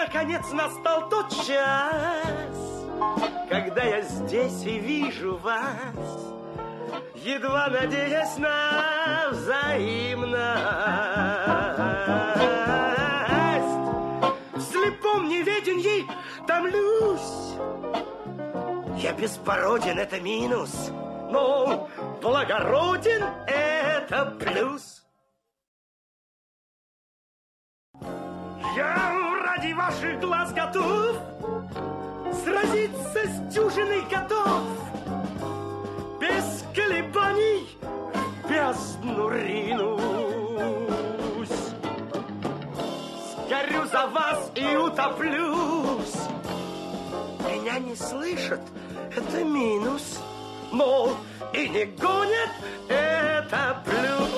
наконец настал тот час, когда я здесь и вижу вас, едва надеясь на взаимность. В слепом неведенье томлюсь. Я беспороден, это минус, но благороден, это плюс. Я ради ваших глаз готов сразиться с дюжиной готов. Без колебаний в бездну ринусь. Сгорю за вас и утоплюсь. Меня не слышат, это минус, но и не гонят, это плюс.